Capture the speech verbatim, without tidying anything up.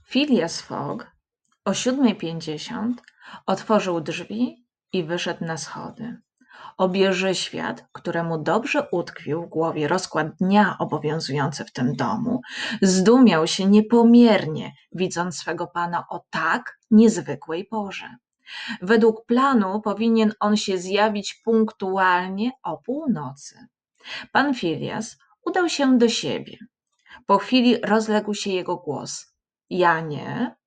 Phileas Fogg o siódmej pięćdziesiąt otworzył drzwi i wyszedł na schody. Obieży świat, któremu dobrze utkwił w głowie rozkład dnia obowiązujący w tym domu, zdumiał się niepomiernie, widząc swego pana o tak niezwykłej porze. Według planu powinien on się zjawić punktualnie o północy. Pan Phileas udał się do siebie. Po chwili rozległ się jego głos. Janie,